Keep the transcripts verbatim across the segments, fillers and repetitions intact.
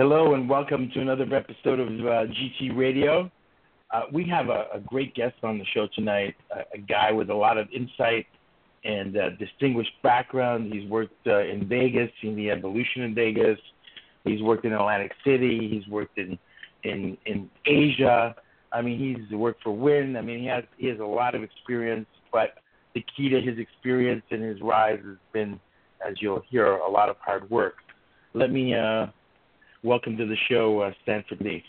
Hello and welcome to another episode of uh, G T Radio. Uh, we have a, a great guest on the show tonight, a, a guy with a lot of insight and uh, distinguished background. He's worked uh, in Vegas, seen the evolution in Vegas. He's worked in Atlantic City. He's worked in in, in Asia. I mean, he's worked for Wynn. I mean, he has he has a lot of experience, but the key to his experience and his rise has been, as you'll hear, a lot of hard work. Let me uh, welcome to the show, uh, Stanford Lee.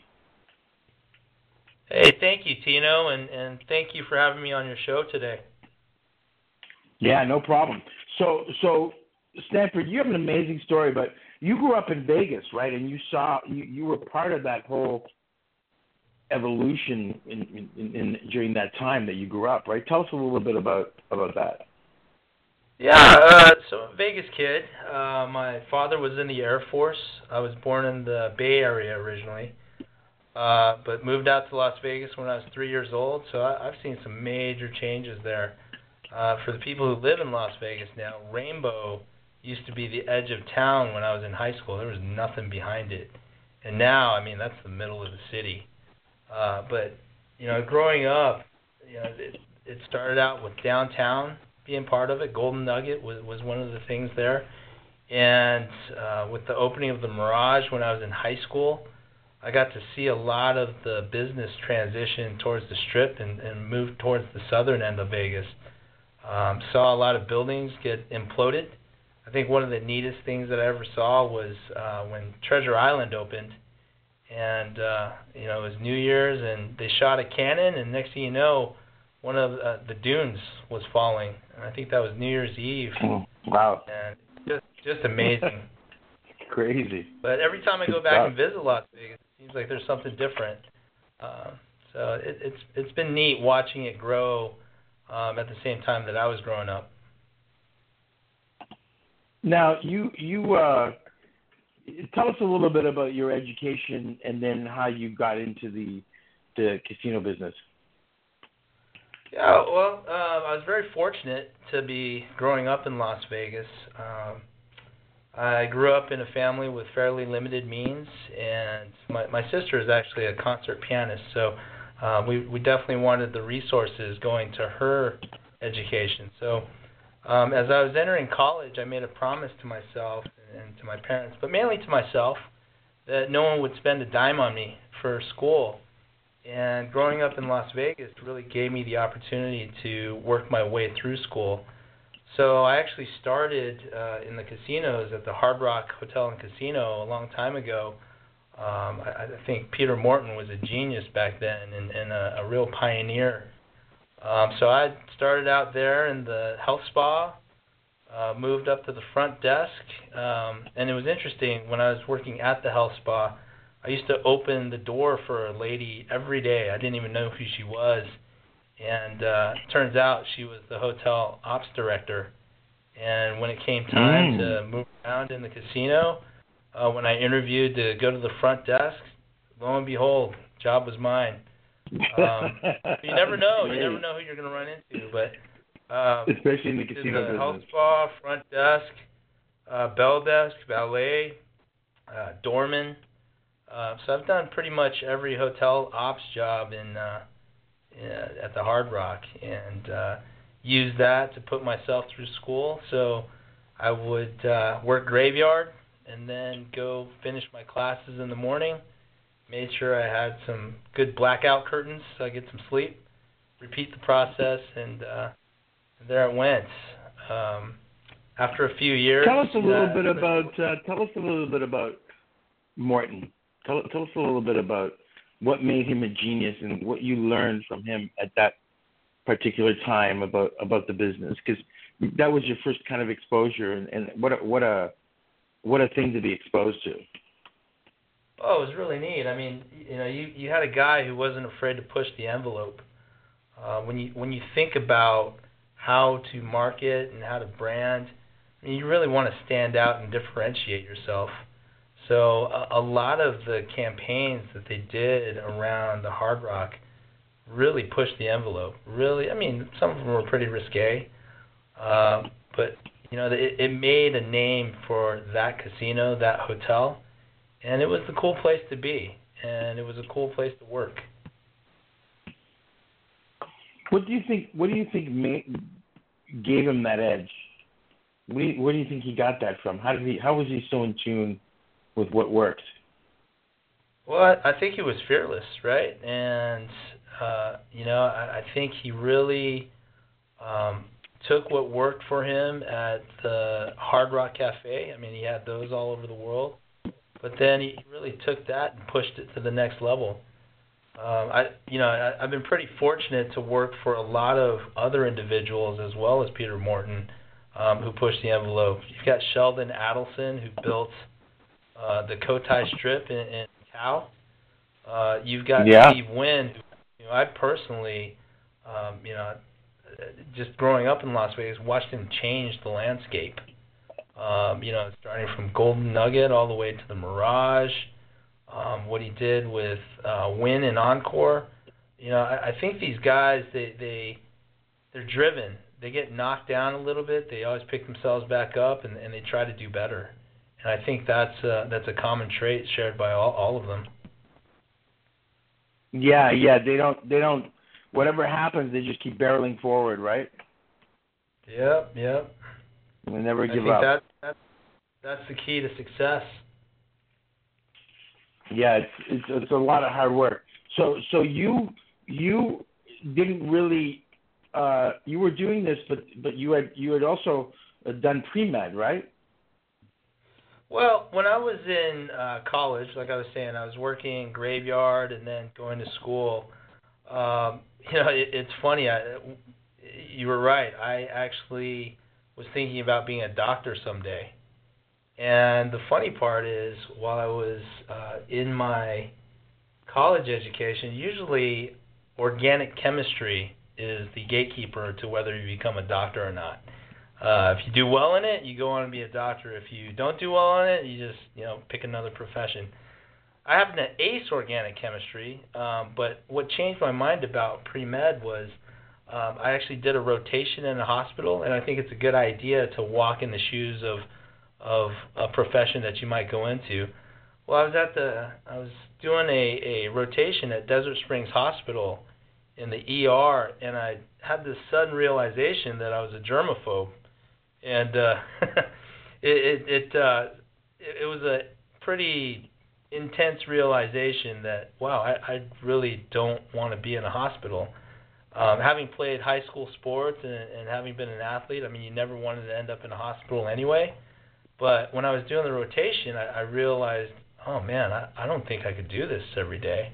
Hey, thank you, Tino, and, and thank you for having me on your show today. Yeah, no problem. So, so Stanford, you have an amazing story, but you grew up in Vegas, right? And you saw, you, you were part of that whole evolution in, in, in during that time that you grew up, right? Tell us a little bit about about that. Yeah, uh, so I'm a Vegas kid. Uh, my father was in the Air Force. I was born in the Bay Area originally, uh, but moved out to Las Vegas when I was three years old. So I, I've seen some major changes there. Uh, for the people who live in Las Vegas now, Rainbow used to be the edge of town when I was in high school. There was nothing behind it. And now, I mean, that's the middle of the city. Uh, but, you know, growing up, you know, it, it started out with downtown being part of it. Golden Nugget was, was one of the things there. And uh, with the opening of the Mirage when I was in high school, I got to see a lot of the business transition towards the Strip and, and move towards the southern end of Vegas. Um, saw a lot of buildings get imploded. I think one of the neatest things that I ever saw was uh, when Treasure Island opened. And, uh, you know, it was New Year's, and they shot a cannon, and next thing you know, one of uh, the dunes was falling. And I think that was New Year's Eve. Mm, wow. And just just amazing. Crazy. But every time I go Good back stuff. and visit Las Vegas, it seems like there's something different. Uh, so it, it's it's been neat watching it grow um, at the same time that I was growing up. Now, you you uh, tell us a little bit about your education and then how you got into the the casino business. Yeah, well, uh, I was very fortunate to be growing up in Las Vegas. Um, I grew up in a family with fairly limited means, and my, my sister is actually a concert pianist, so uh, we, we definitely wanted the resources going to her education. So um, as I was entering college, I made a promise to myself and to my parents, but mainly to myself, that no one would spend a dime on me for school. And growing up in Las Vegas really gave me the opportunity to work my way through school. So I actually started uh, in the casinos at the Hard Rock Hotel and Casino a long time ago. Um, I, I think Peter Morton was a genius back then and, and a, a real pioneer. Um, so I started out there in the health spa, uh, moved up to the front desk, um, and it was interesting when I was working at the health spa. I used to open the door for a lady every day. I didn't even know who she was. And uh, turns out she was the hotel ops director. And when it came time Mm. to move around in the casino, uh, when I interviewed to go to the front desk, lo and behold, job was mine. Um, you never know. You never know who you're going to run into. But um, especially in the did casino the business. health spa, front desk, uh, bell desk, valet, uh, doorman. Uh, so I've done pretty much every hotel ops job in, uh, in at the Hard Rock, and uh, used that to put myself through school. So I would uh, work graveyard and then go finish my classes in the morning. Made sure I had some good blackout curtains so I get some sleep. Repeat the process, and, uh, and there it went. Um, after a few years, Tell us a little uh, bit about uh, tell us a little bit about Morton. Tell, tell us a little bit about what made him a genius and what you learned from him at that particular time about, about the business, because that was your first kind of exposure, and, and what a, what a what a thing to be exposed to. Oh, it was really neat. I mean, you know, you, you had a guy who wasn't afraid to push the envelope. Uh, when you when you think about how to market and how to brand, I mean, you really want to stand out and differentiate yourself. So a, a lot of the campaigns that they did around the Hard Rock really pushed the envelope. Really, I mean, some of them were pretty risque, uh, but you know, it, it made a name for that casino, that hotel, and it was the cool place to be, and it was a cool place to work. What do you think? What do you think made, gave him that edge? Where do, you, where do you think he got that from? How did he? How was he so in tune with what worked? Well, I think he was fearless, right? And uh, you know, I, I think he really um, took what worked for him at the Hard Rock Cafe. I mean, he had those all over the world, but then he really took that and pushed it to the next level. Um, I, you know, I, I've been pretty fortunate to work for a lot of other individuals as well as Peter Morton, um, who pushed the envelope. You've got Sheldon Adelson, who built uh, the Cotai Strip in, in Macau. Uh, you've got yeah. Steve Wynn, who you know, I personally, um, you know, just growing up in Las Vegas, watched him change the landscape. Um, you know, starting from Golden Nugget all the way to the Mirage. Um, what he did with uh, Wynn and Encore, you know, I, I think these guys they they they're driven. They get knocked down a little bit. They always pick themselves back up, and, and they try to do better. And I think that's uh, that's a common trait shared by all, all of them. Yeah, yeah. They don't they don't. Whatever happens, they just keep barreling forward, right? Yep, yep. They never I give think up. That, that that's the key to success. Yeah, it's, it's it's a lot of hard work. So so you you didn't really uh, you were doing this, but but you had you had also done pre-med, right? Well, when I was in uh, college, like I was saying, I was working graveyard and then going to school. Um, you know, it, it's funny. I, you were right. I actually was thinking about being a doctor someday. And the funny part is, while I was uh, in my college education, usually organic chemistry is the gatekeeper to whether you become a doctor or not. Uh, if you do well in it, you go on and be a doctor. If you don't do well in it, you just you know pick another profession. I happened to ace organic chemistry, um, but what changed my mind about pre-med was um, I actually did a rotation in a hospital, and I think it's a good idea to walk in the shoes of of a profession that you might go into. Well, I was at the, I was doing a, a rotation at Desert Springs Hospital in the E R, and I had this sudden realization that I was a germaphobe, and uh, it it it, uh, it it was a pretty intense realization that wow, I, I really don't want to be in a hospital. Um, having played high school sports and, and having been an athlete, I mean, you never wanted to end up in a hospital anyway. But when I was doing the rotation, I, I realized, oh man, I, I don't think I could do this every day.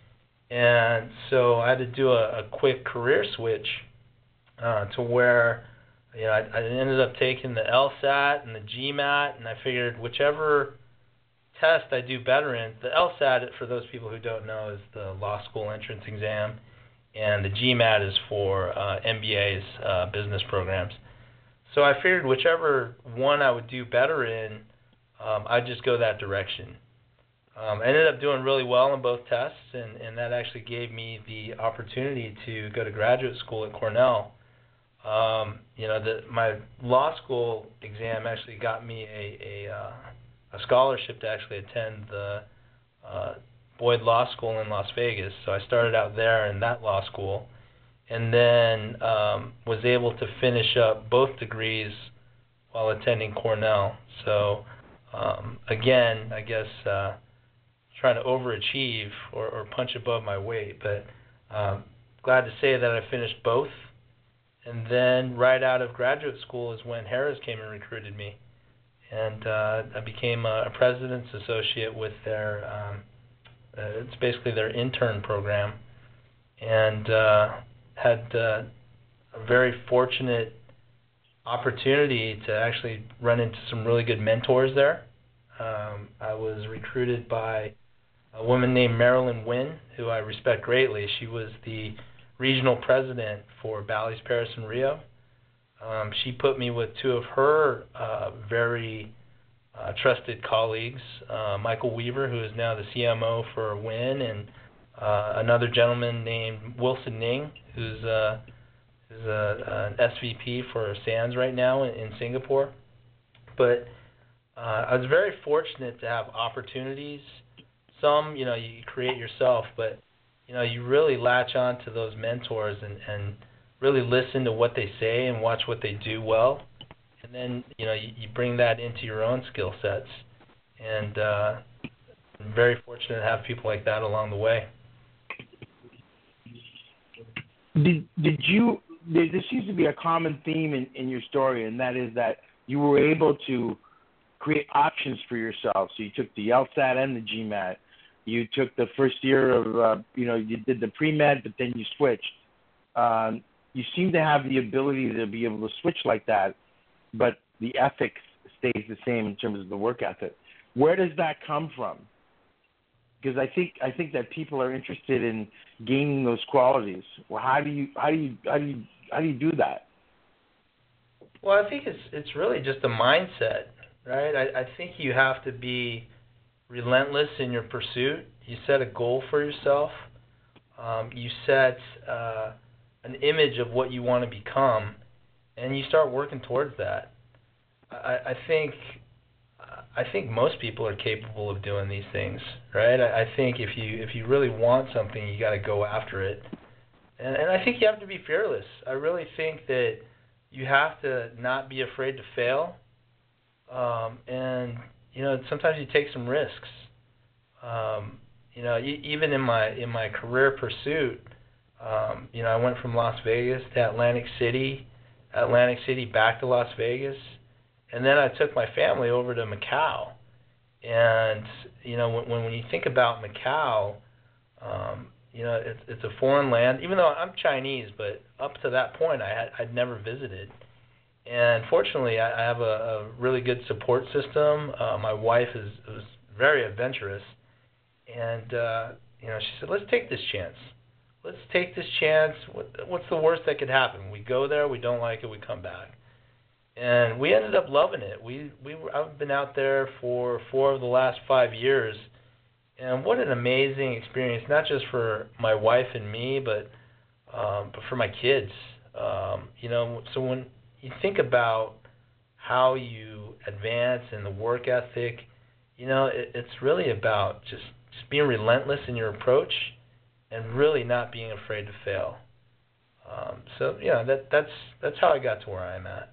And so I had to do a, a quick career switch uh, to where, you know, I, I ended up taking the LSAT and the GMAT, and I figured whichever test I do better in, the LSAT, for those people who don't know, is the law school entrance exam, and the GMAT is for uh, M B A's, uh, business programs. So I figured whichever one I would do better in, um, I'd just go that direction. Um, I ended up doing really well in both tests, and, and that actually gave me the opportunity to go to graduate school at Cornell. Um, you know, the, my law school exam actually got me a a, uh, a scholarship to actually attend the uh, Boyd Law School in Las Vegas. So I started out there in that law school, and then um, was able to finish up both degrees while attending Cornell. So um, again, I guess uh, trying to overachieve or, or punch above my weight, but um, glad to say that I finished both. And then right out of graduate school is when Harrah's came and recruited me, and uh, I became a, a president's associate with their um, uh, it's basically their intern program, and uh, had uh, a very fortunate opportunity to actually run into some really good mentors there. Um, I was recruited by a woman named Marilyn Wynn, who I respect greatly. She was the regional president for Bally's Paris and Rio. Um, she put me with two of her uh, very uh, trusted colleagues, uh, Michael Weaver, who is now the C M O for Wynn, and uh, another gentleman named Wilson Ning, who's uh, is a, an S V P for Sands right now in, in Singapore. But Uh, I was very fortunate to have opportunities. Some, you know, you create yourself, but, you know, you really latch on to those mentors and, and really listen to what they say and watch what they do well. And then, you know, you, you bring that into your own skill sets. And uh, I'm very fortunate to have people like that along the way. Did did you? There, there seems to be a common theme in, in your story, and that is that you were able to create options for yourself. So you took the LSAT and the GMAT. You took the first year of, uh, you know, you did the pre-med, but then you switched. Um, you seem to have the ability to be able to switch like that, but the ethics stays the same in terms of the work ethic. Where does that come from? Because I think I think that people are interested in gaining those qualities. Well, how do you how do you how do you how do you do that? Well, I think it's it's really just a mindset, right? I, I think you have to be relentless in your pursuit. You set a goal for yourself. Um, you set uh, an image of what you want to become, and you start working towards that. I, I think I think most people are capable of doing these things, right? I, I think if you if you really want something, you got to go after it, and, and I think you have to be fearless. I really think that you have to not be afraid to fail, um, and you know sometimes you take some risks. Um, you know, even in my in my career pursuit, um, you know, I went from Las Vegas to Atlantic City, Atlantic City back to Las Vegas. And then I took my family over to Macau. And, you know, when, when you think about Macau, um, you know, it's, it's a foreign land. Even though I'm Chinese, but up to that point, I had, I'd never visited. And fortunately, I, I have a, a really good support system. Uh, my wife is, is very adventurous. And, uh, you know, she said, let's take this chance. Let's take this chance. What, what's the worst that could happen? We go there, we don't like it, we come back. And we ended up loving it. We we were, I've been out there for four of the last five years, and what an amazing experience! Not just for my wife and me, but um, but for my kids. Um, you know, so when you think about how you advance and the work ethic, you know, it, it's really about just just being relentless in your approach, and really not being afraid to fail. Um, so yeah, that that's that's how I got to where I'm at.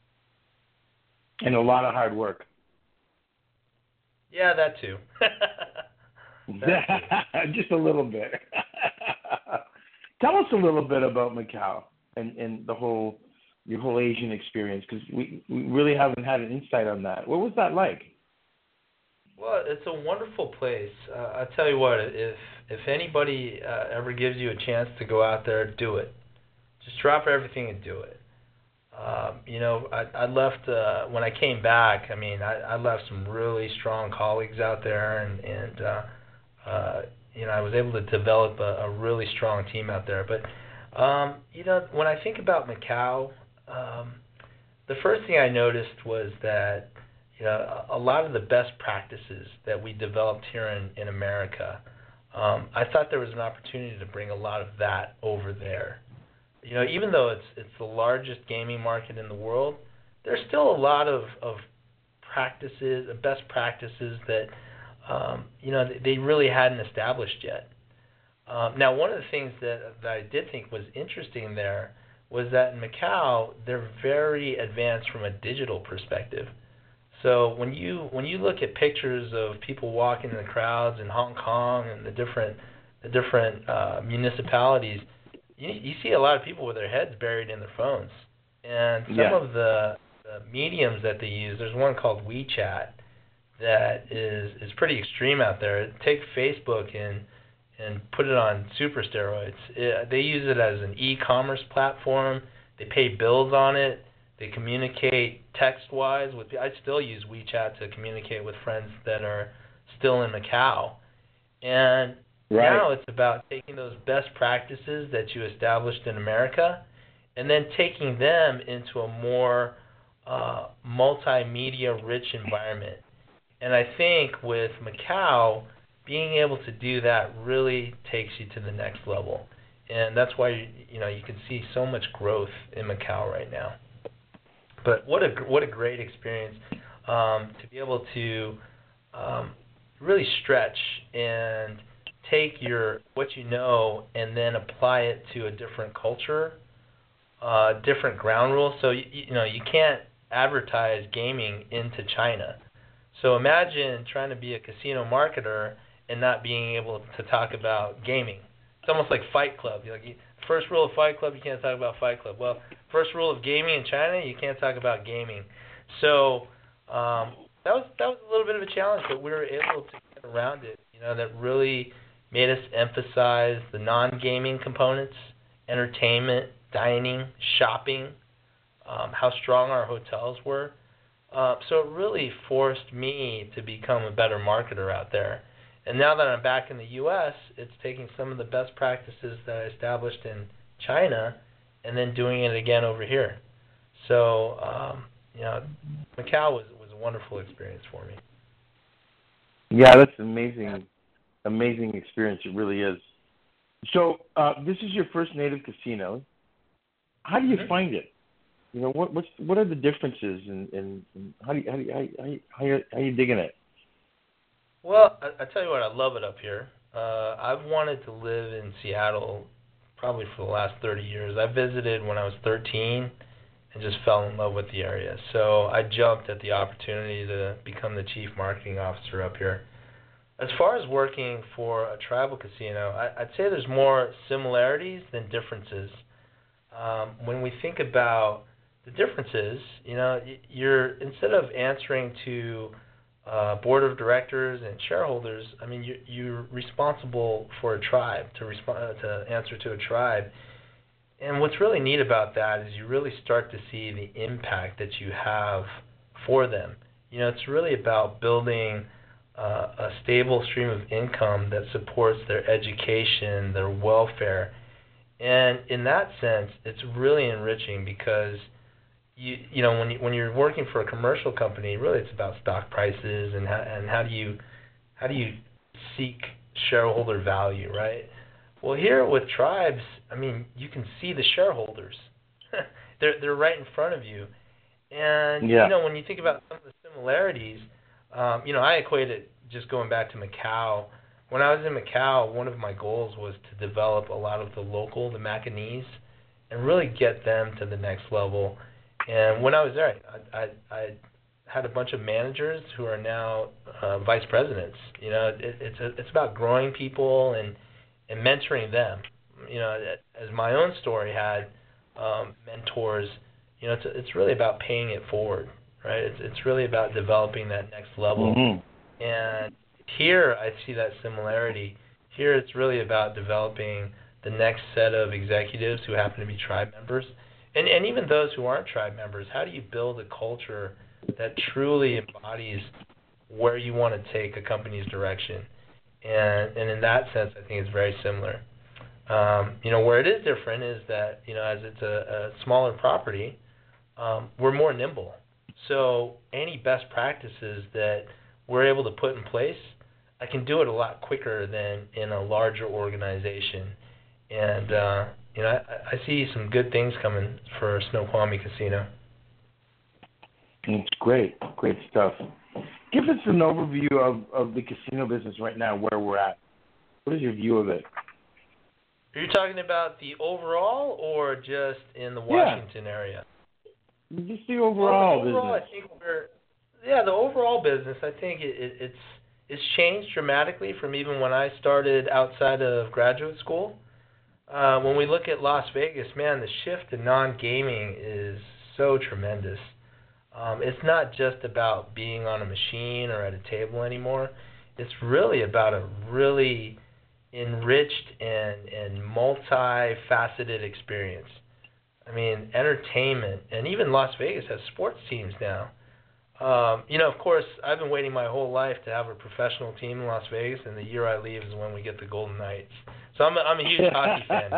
And a lot of hard work. Yeah, that too. that too. Just a little bit. Tell us a little bit about Macau and, and the whole your whole Asian experience, because we, we really haven't had an insight on that. What was that like? Well, it's a wonderful place. Uh, I tell you what, if if anybody uh, ever gives you a chance to go out there, do it. Just drop everything and do it. Um, you know, I, I left, uh, when I came back, I mean, I, I left some really strong colleagues out there, and, and uh, uh, you know, I was able to develop a, a really strong team out there. But, um, you know, when I think about Macau, um, the first thing I noticed was that, you know, a, a lot of the best practices that we developed here in, in America, um, I thought there was an opportunity to bring a lot of that over there. You know, even though it's it's the largest gaming market in the world, there's still a lot of, of practices, best practices that, um, you know, they really hadn't established yet. Um, now, one of the things that, that I did think was interesting there was that in Macau, they're very advanced from a digital perspective. So when you when you look at pictures of people walking in the crowds in Hong Kong and the different the different uh, municipalities, You, you see a lot of people with their heads buried in their phones. And some yeah. of the, the mediums that they use, there's one called WeChat that is, is pretty extreme out there. Take Facebook and and put it on super steroids. It, they use it as an e-commerce platform. They pay bills on it. They communicate text-wise. With I still use WeChat to communicate with friends that are still in Macau. And Right. now it's about taking those best practices that you established in America and then taking them into a more uh, multimedia-rich environment. And I think with Macau, being able to do that really takes you to the next level. And that's why you, you know you can see so much growth in Macau right now. But what a what a great experience. um, to be able to um, really stretch and take your what you know and then apply it to a different culture, uh, different ground rules. So you, you know you can't advertise gaming into China. So imagine trying to be a casino marketer and not being able to talk about gaming. It's almost like Fight Club. You're like, you, first rule of Fight Club, you can't talk about Fight Club. Well, first rule of gaming in China, you can't talk about gaming. So um, that was that was a little bit of a challenge, but we were able to get around it. You know, that really made us emphasize the non-gaming components, entertainment, dining, shopping, um, how strong our hotels were. Uh, so it really forced me to become a better marketer out there. And now that I'm back in the U S, it's taking some of the best practices that I established in China and then doing it again over here. So, um, you know, Macau was was a wonderful experience for me. Yeah, that's amazing, amazing experience. It really is. So uh, this is your first native casino. How do you mm-hmm. find it? You know, what what's what are the differences, and and, and how do you, how do you, how you, how you, how you digging it? Well, I, I tell you what, I love it up here. Uh, I've wanted to live in Seattle probably for the last thirty years. I visited when I was thirteen and just fell in love with the area. So I jumped at the opportunity to become the chief marketing officer up here. As far as working for a tribal casino, I, I'd say there's more similarities than differences. Um, when we think about the differences, you know, you're instead of answering to uh, board of directors and shareholders, I mean, you're, you're responsible for a tribe, to respond to answer to a tribe. And what's really neat about that is you really start to see the impact that you have for them. You know, it's really about building uh, a stable stream of income that supports their education, their welfare. And in that sense, it's really enriching because you you know when you, when you're working for a commercial company, really it's about stock prices and how, and how do you how do you seek shareholder value, right? Well, here with tribes, I mean, you can see the shareholders. they're they're right in front of you, and yeah. you know when you think about some of the similarities, um, you know I equate it just going back to Macau. When I was in Macau, one of my goals was to develop a lot of the local, the Macanese, and really get them to the next level. And when I was there, I, I, I had a bunch of managers who are now uh, vice presidents. You know, it, it's a, it's about growing people and and mentoring them. You know, as my own story had um, mentors. You know, it's it's really about paying it forward, right? It's it's really about developing that next level. Mm-hmm. And here, I see that similarity. Here, it's really about developing the next set of executives who happen to be tribe members. And, and even those who aren't tribe members, how do you build a culture that truly embodies where you want to take a company's direction? And, and in that sense, I think it's very similar. Um, you know, where it is different is that, you know, as it's a, a smaller property, um, we're more nimble. So any best practices that we're able to put in place, I can do it a lot quicker than in a larger organization. And, uh, you know, I, I see some good things coming for Snoqualmie Casino. It's great. Great stuff. Give us an overview of, of the casino business right now, where we're at. What is your view of it? Are you talking about the overall or just in the Washington yeah. area? Just the overall, well, the overall business. I think we're, yeah, the overall business, I think it, it, it's it's changed dramatically from even when I started outside of graduate school. Uh, when we look at Las Vegas, man, the shift to non-gaming is so tremendous. Um, it's not just about being on a machine or at a table anymore. It's really about a really enriched and, and multi-faceted experience. I mean, entertainment, and even Las Vegas has sports teams now. Um, you know, of course, I've been waiting my whole life to have a professional team in Las Vegas, and the year I leave is when we get the Golden Knights. So I'm a, I'm a huge hockey fan.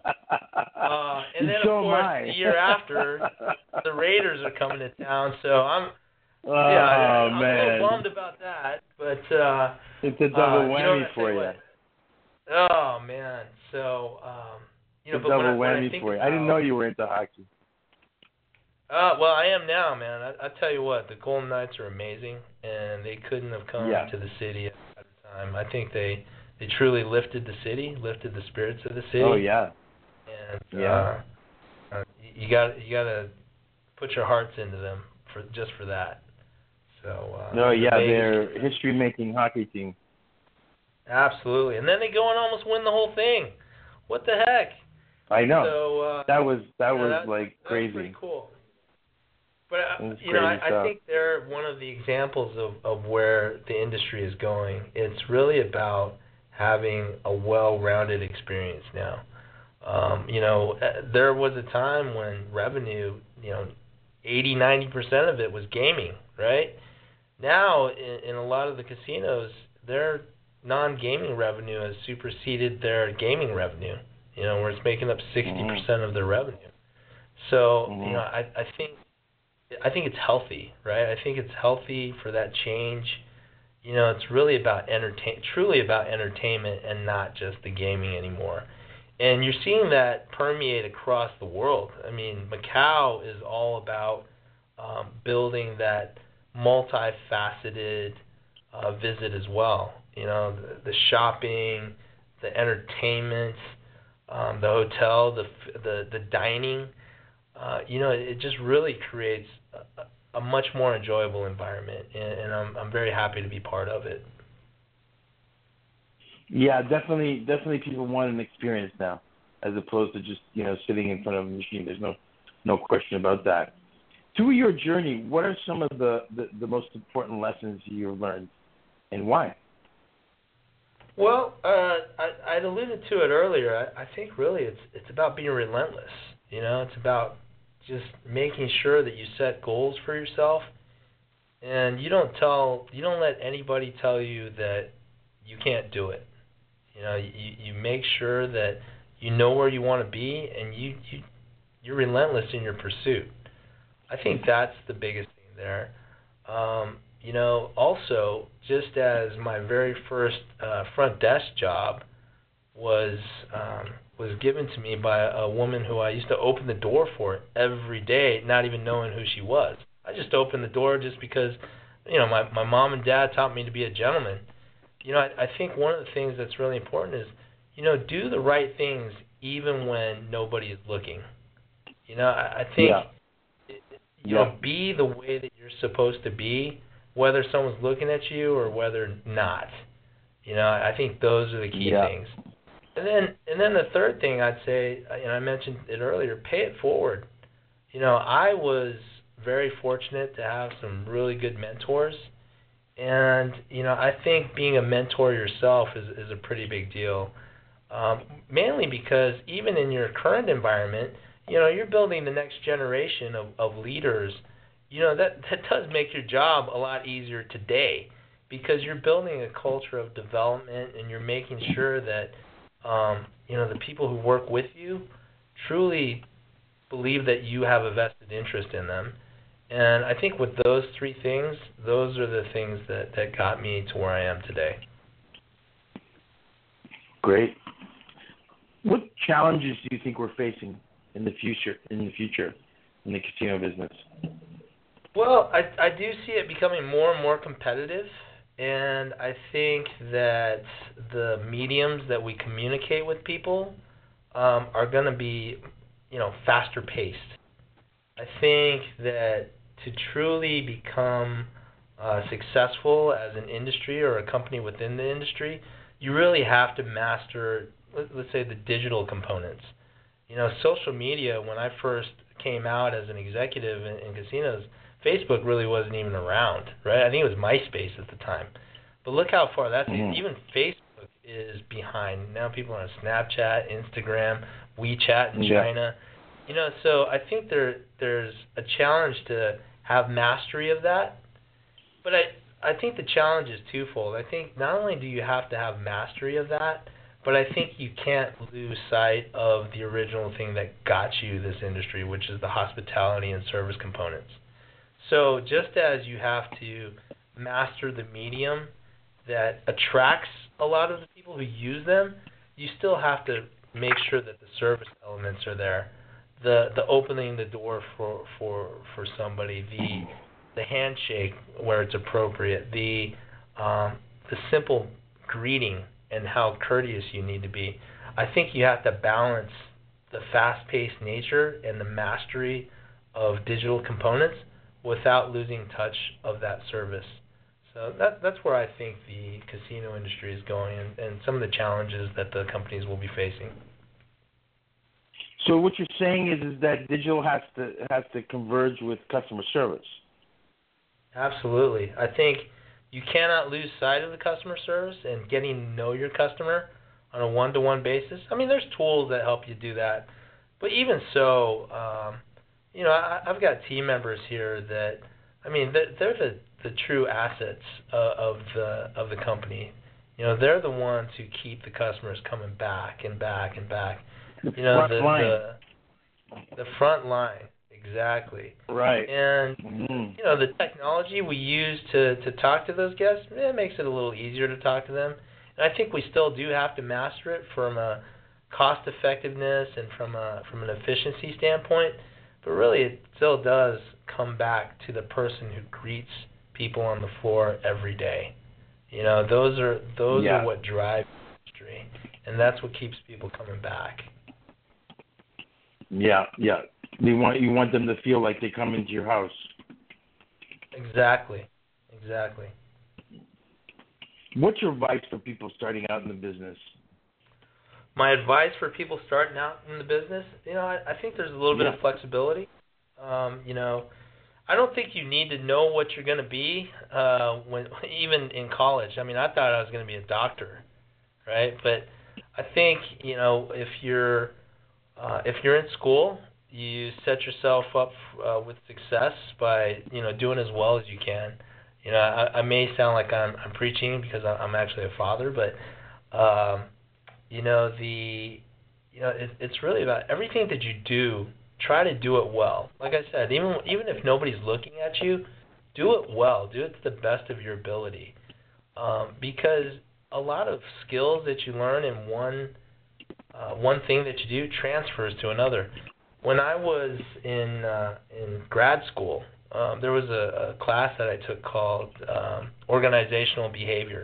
Uh, and then, so of course, am I. the year after, the Raiders are coming to town. So I'm, oh, yeah, I'm man. a little bummed about that. But uh, it's a double uh, whammy you know, for you. What, oh man, so um, you know, it's but a double when I, whammy when I think for you. about, I didn't know you were into hockey. Uh, well, I am now, man. I, I tell you what, the Golden Knights are amazing, and they couldn't have come Yeah. to the city at a time. I think they they truly lifted the city, lifted the spirits of the city. Oh yeah. And Yeah. uh, uh, you got you got to put your hearts into them for just for that. So. Uh, No, yeah, Vegas, they're a history-making hockey team. Absolutely, and then they go and almost win the whole thing. What the heck? I know. So uh, that was that you know, was that, like that crazy. Was pretty cool. But uh, you crazy know, I, I stuff. think they're one of the examples of, of where the industry is going. It's really about having a well-rounded experience now. Um, you know, there was a time when revenue, you know, eighty, ninety percent of it was gaming, right? Now, in, in a lot of the casinos, their non-gaming revenue has superseded their gaming revenue, you know, where it's making up sixty percent mm-hmm. of their revenue. So, mm-hmm. you know, I, I think I think it's healthy, right? I think it's healthy for that change. You know, it's really about entertain, truly about entertainment and not just the gaming anymore. And you're seeing that permeate across the world. I mean, Macau is all about um, building that multifaceted uh, visit as well. You know, the, the shopping, the entertainment, um, the hotel, the the the dining. Uh, you know, it just really creates a, a much more enjoyable environment, and, and I'm I'm very happy to be part of it. Yeah, definitely, definitely, people want an experience now, as opposed to just you know sitting in front of a machine. There's no no question about that. Through your journey, what are some of the, the, the most important lessons you've learned, and why? Well, uh, I I'd alluded to it earlier. I, I think really it's it's about being relentless. You know, it's about just making sure that you set goals for yourself, and you don't tell you don't let anybody tell you that you can't do it. You know, you you make sure that you know where you want to be, and you you you're relentless in your pursuit. I think that's the biggest thing there. Um, you know, also, just as my very first uh, front desk job was um, was given to me by a woman who I used to open the door for every day, not even knowing who she was. I just opened the door just because, you know, my, my mom and dad taught me to be a gentleman. You know, I, I think one of the things that's really important is, you know, do the right things even when nobody is looking. You know, I, I think... Yeah. You know, be the way that you're supposed to be, whether someone's looking at you or whether not. You know, I think those are the key yeah. things. And then, and then the third thing I'd say, and I mentioned it earlier, pay it forward. You know, I was very fortunate to have some really good mentors, and you know, I think being a mentor yourself is is a pretty big deal. Um, mainly because even in your current environment, you know, you're building the next generation of, of leaders. You know, that, that does make your job a lot easier today because you're building a culture of development and you're making sure that, um, you know, the people who work with you truly believe that you have a vested interest in them. And I think with those three things, those are the things that, that got me to where I am today. Great. What challenges do you think we're facing in the future in the future in the casino business? Well, I I do see it becoming more and more competitive, and I think that the mediums that we communicate with people um, are going to be, you know, faster paced. I think that to truly become uh, successful as an industry or a company within the industry, you really have to master, let's say, the digital components. You know, social media, when I first came out as an executive in, in casinos, Facebook really wasn't even around, right? I think it was MySpace at the time. But look how far that's, mm-hmm. even Facebook is behind. Now people are on Snapchat, Instagram, WeChat in yeah. China. You know, so I think there there's a challenge to have mastery of that. But I, I think the challenge is twofold. I think not only do you have to have mastery of that, but I think you can't lose sight of the original thing that got you this industry, which is the hospitality and service components. So just as you have to master the medium that attracts a lot of the people who use them, you still have to make sure that the service elements are there. the the opening the door for for for somebody, the the handshake where it's appropriate, the um, the simple greeting and how courteous you need to be. I think you have to balance the fast-paced nature and the mastery of digital components without losing touch of that service. So that that's where I think the casino industry is going, and, and some of the challenges that the companies will be facing. So what you're saying is, is that digital has to has to converge with customer service. Absolutely. I think you cannot lose sight of the customer service and getting to know your customer on a one-to-one basis. I mean, there's tools that help you do that, but even so, um, you know, I, I've got team members here that, I mean, they're, they're the, the true assets uh, of the of the company. You know, they're the ones who keep the customers coming back and back and back. The you know, front the, line. the the front line, exactly. Right. And mm-hmm. you know, the technology we use to to talk to those guests, it makes it a little easier to talk to them. And I think we still do have to master it from a cost effectiveness and from a from an efficiency standpoint. But really, it still does come back to the person who greets people on the floor every day. You know, those are those yeah. are what drive the industry, and that's what keeps people coming back. Yeah, yeah. You want you want them to feel like they come into your house. Exactly, exactly. What's your advice for people starting out in the business? My advice for people starting out in the business, you know, I, I think there's a little yeah. bit of flexibility. Um, you know, I don't think you need to know what you're going to be uh, when even in college. I mean, I thought I was going to be a doctor, right? But I think, you know, if you're uh, if you're in school, you set yourself up uh, with success by, you know, doing as well as you can. You know, I, I may sound like I'm, I'm preaching because I'm actually a father, but um, you know, the you know, it, it's really about everything that you do. Try to do it well. Like I said, even even if nobody's looking at you, do it well. Do it to the best of your ability, um, because a lot of skills that you learn in one uh, one thing that you do transfers to another. When I was in uh, in grad school, um, there was a, a class that I took called um, organizational behavior.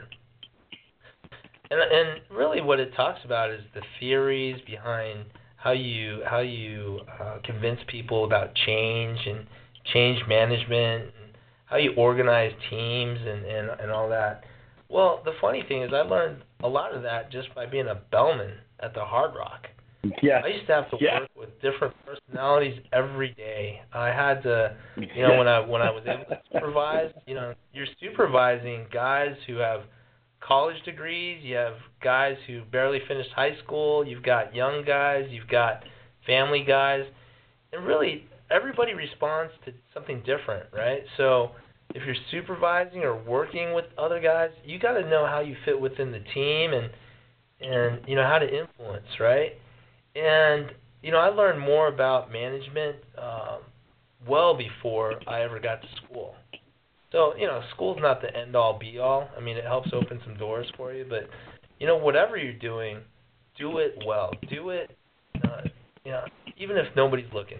And and really what it talks about is the theories behind how you how you uh, convince people about change and change management, and how you organize teams and, and, and all that. Well, the funny thing is I learned a lot of that just by being a bellman at the Hard Rock. Yeah. I used to have to yeah. work with different personalities every day. I had to, you know, yeah. when I when I was able to supervise, you know, you're supervising guys who have college degrees, you have guys who barely finished high school, you've got young guys, you've got family guys, and really everybody responds to something different, right? So if you're supervising or working with other guys, you got to know how you fit within the team and and you know how to influence, right? And you know, I learned more about management um, well before I ever got to school. So, you know, school's not the end-all, be-all. I mean, it helps open some doors for you. But, you know, whatever you're doing, do it well. Do it, uh, you know, even if nobody's looking.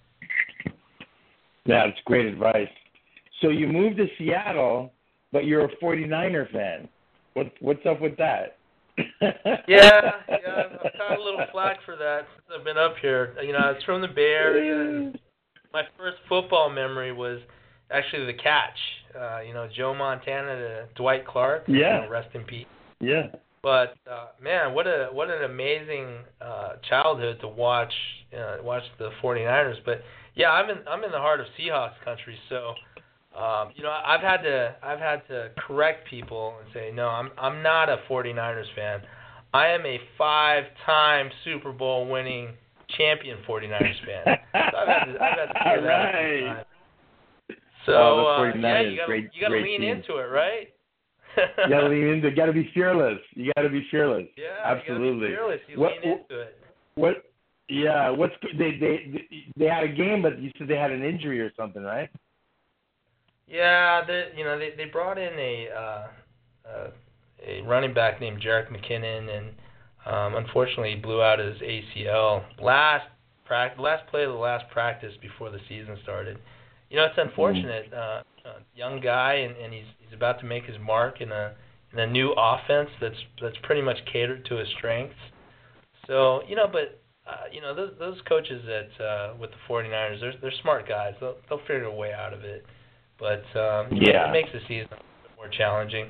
Yeah, that's great advice. So you moved to Seattle, but you're a forty-niner fan. What, what's up with that? yeah, yeah, I've got a little flack for that since I've been up here. You know, I was from the Bay Area, and my first football memory was actually the catch. Uh, you know, Joe Montana to Dwight Clark. Yeah. You know, rest in peace. Yeah. But uh, man, what a what an amazing uh, childhood to watch uh, watch the forty-niners. But yeah, I'm in I'm in the heart of Seahawks country, so um, you know, I've had to I've had to correct people and say, no, I'm I'm not a forty-niners fan. I am a five-time Super Bowl winning champion forty-niners fan. So I've had to, I've had to hear that right. a few times. So oh, uh, yeah, you got great, you got to lean team. into it, right? you got to lean into it. Got to be fearless. You got to be fearless. Yeah, absolutely. You got to be fearless. You what, lean into it. What? Yeah. What's they they they had a game, but you said they had an injury or something, right? Yeah, they you know they they brought in a uh, uh, a running back named Jerick McKinnon, and um, unfortunately he blew out his A C L last practice, last play of the last practice before the season started. You know, it's unfortunate. Uh, uh, young guy, and, and he's he's about to make his mark in a in a new offense that's that's pretty much catered to his strengths. So you know, but uh, you know those those coaches at uh, with the 49ers, they're they're smart guys. They'll they'll figure a way out of it. But um, yeah, it makes the season a bit more challenging.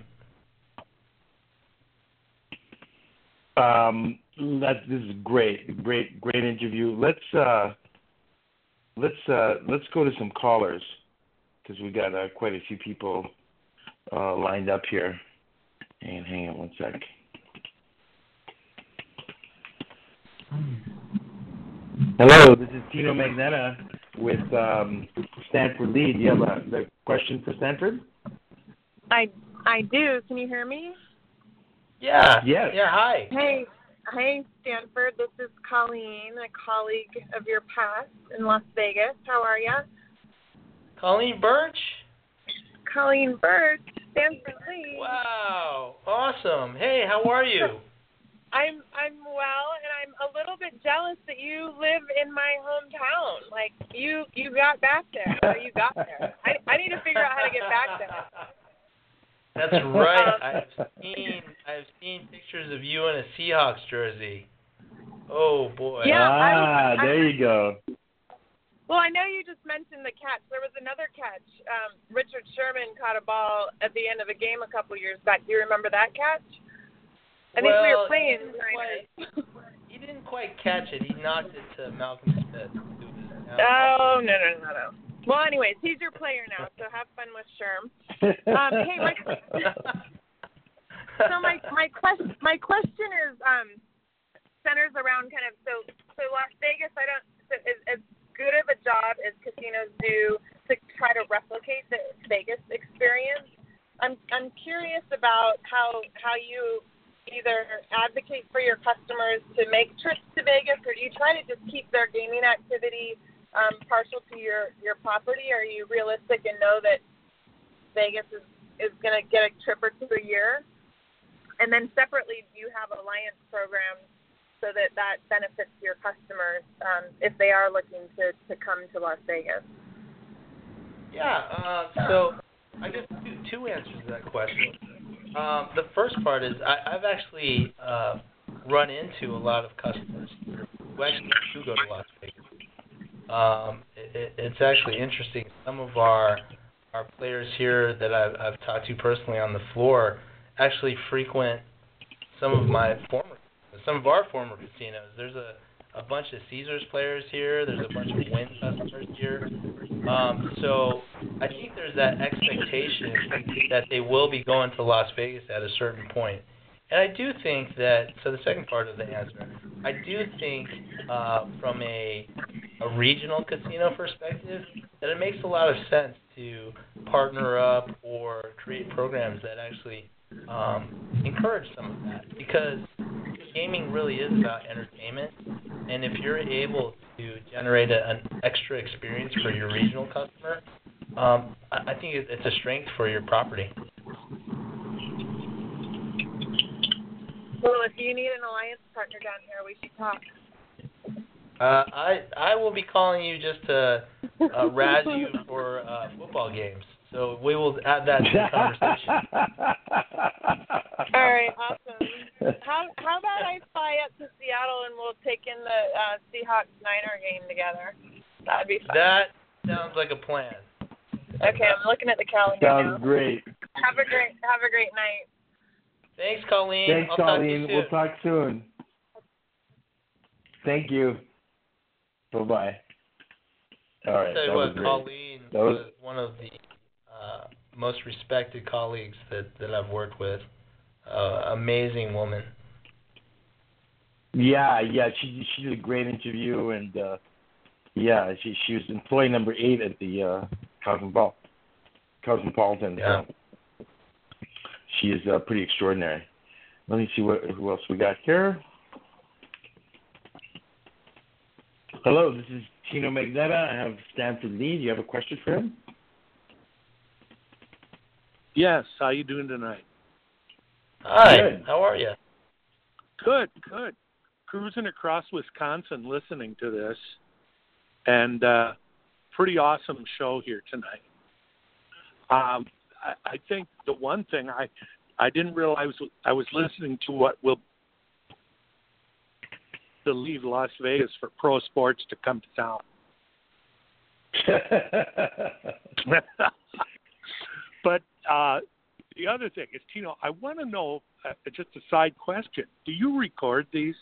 Um, that this is great, great, great interview. Let's uh, let's uh, let's go to some callers because we got uh, quite a few people uh, lined up here. And hang on one sec. Hello, this is Tino Magneta with um, Stanford Lee. Do you have a, a question for Stanford? I I do. Can you hear me? Yeah. Yes. Yeah. Hi. Hey, hey, Stanford. This is Colleen, a colleague of your past in Las Vegas. How are you? Colleen Birch. Colleen Birch, Stanford Lee. Wow. Awesome. Hey, how are you? I'm I'm well, and I'm a little bit jealous that you live in my hometown. Like you you got back there, or you got there. I I need to figure out how to get back there. That's right. I've seen I've seen pictures of you in a Seahawks jersey. Oh boy. Yeah, ah, I was, I, there you go. Well, I know you just mentioned the catch. There was another catch. Um, Richard Sherman caught a ball at the end of a game a couple years back. Do you remember that catch? I think well, we were playing. He didn't, quite, he didn't quite catch it. He knocked it to Malcolm Smith. Who was oh, no, no, no, no. Well, anyways, he's your player now, so have fun with Sherm. Um, hey, my, so my my question my question is um, centers around kind of so so Las Vegas. I don't so is, as good of a job as casinos do to try to replicate the Vegas experience. I'm I'm curious about how how you either advocate for your customers to make trips to Vegas, or do you try to just keep their gaming activity um, partial to your, your property? Or are you realistic and know that Vegas is, is going to get a trip or two a year? And then separately, do you have alliance programs so that that benefits your customers um, if they are looking to, to come to Las Vegas? Yeah, uh, so I guess two, two answers to that question. Um, the first part is I, I've actually uh, run into a lot of customers who actually do go to Las Vegas. Um, it, it's actually interesting. Some of our our players here that I've, I've talked to personally on the floor actually frequent some of my former, some of our former casinos. There's a, a bunch of Caesars players here. There's a bunch of Wynn customers here. Um, so I think there's that expectation that they will be going to Las Vegas at a certain point. And I do think that, so the second part of the answer, I do think uh, from a, a regional casino perspective that it makes a lot of sense to partner up or create programs that actually um, encourage some of that. Because gaming really is about entertainment, and if you're able to generate a, an extra experience for your regional customer, um, I, I think it, it's a strength for your property. Well, if you need an alliance partner down here, we should talk. Uh, I I will be calling you just to uh, razz you for uh, football games. So we will add that to the conversation. All right, awesome. How how about I fly up to Seattle and we'll take in the uh, Seahawks Niner game together? That'd be fun. That sounds like a plan. Okay, I'm looking at the calendar Sounds now. great. Have a great have a great night. Thanks, Colleen. Thanks, I'll Colleen. Talk to you soon. We'll talk soon. Thank you. Bye-bye. All right. I'll tell you that what, was great. Colleen That was... was one of the uh, most respected colleagues that, that I've worked with. Uh, amazing woman. Yeah, yeah. She she did a great interview, and uh, yeah, she she was employee number eight at the uh, Cosmopolitan. Cosmopolitan. Yeah. So she is uh, pretty extraordinary. Let me see what who else we got here. Hello, this is Tino Magneta. I have Stanford Lee. Do you have a question for him? Yes. How you doing tonight? Hi. Good. How are you? Good, good. Cruising across Wisconsin listening to this. and uh, pretty awesome show here tonight. Um, I, I think the one thing I I didn't realize I was listening to what will to leave Las Vegas for pro sports to come to town. But uh, the other thing is, Tino, I want to know, uh, just a side question, do you record these?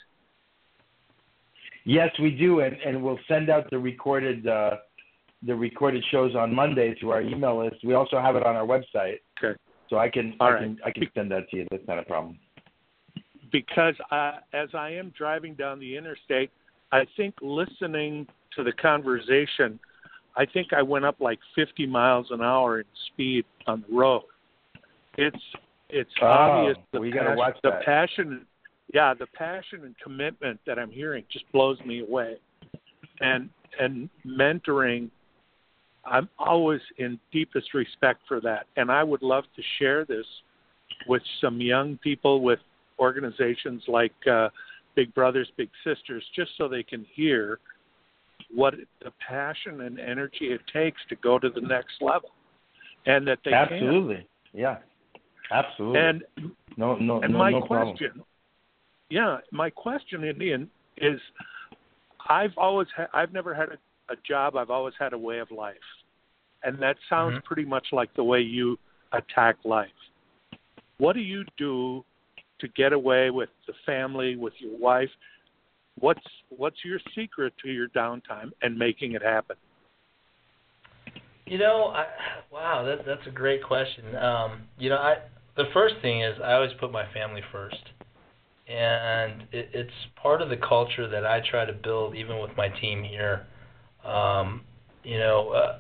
Yes, we do, and, and we'll send out the recorded uh, the recorded shows on Monday to our email list. We also have it on our website. Okay. So I can All I right. can I can send that to you. That's not a problem. Because uh, as I am driving down the interstate, I think listening to the conversation, I think I went up like fifty miles an hour in speed on the road. It's it's oh, obvious the we passion, gotta watch the that. passion, yeah, the passion and commitment that I'm hearing just blows me away. And and mentoring, I'm always in deepest respect for that. And I would love to share this with some young people with organizations like uh, Big Brothers Big Sisters, just so they can hear what the passion and energy it takes to go to the next level, and that they absolutely, can. yeah, absolutely. And no, no, and no, my no question, problem. yeah, my question, Indian, is I've always ha- I've never had a, a job. I've always had a way of life, and that sounds Mm-hmm. pretty much like the way you attack life. What do you do to get away with the family, with your wife? What's what's your secret to your downtime and making it happen? You know, I, wow, that, that's a great question. Um, you know, I the first thing is I always put my family first, and it, it's part of the culture that I try to build even with my team here. Um, you know, uh,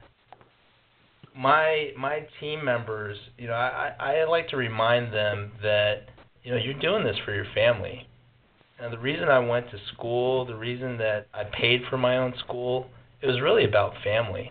my my team members, you know, I, I like to remind them that, you know, you're doing this for your family. And the reason I went to school, the reason that I paid for my own school, it was really about family.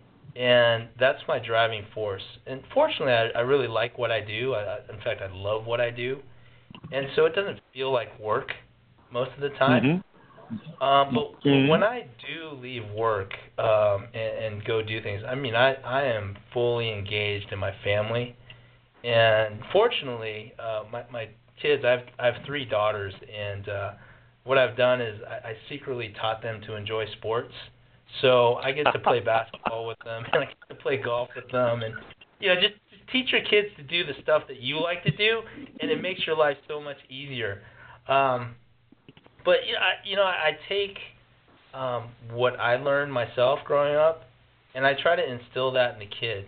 And that's my driving force. And fortunately, I, I really like what I do. I, I, in fact, I love what I do. And so it doesn't feel like work most of the time. Mm-hmm. Um, but mm-hmm. when I do leave work um, and, and go do things, I mean, I, I am fully engaged in my family. And fortunately, uh, my, my kids, I have, I have three daughters, and uh, what I've done is I, I secretly taught them to enjoy sports. So I get to play basketball with them, and I get to play golf with them, and you know, just, just teach your kids to do the stuff that you like to do, and it makes your life so much easier. Um, but you know, I, you know, I take um, what I learned myself growing up, and I try to instill that in the kids,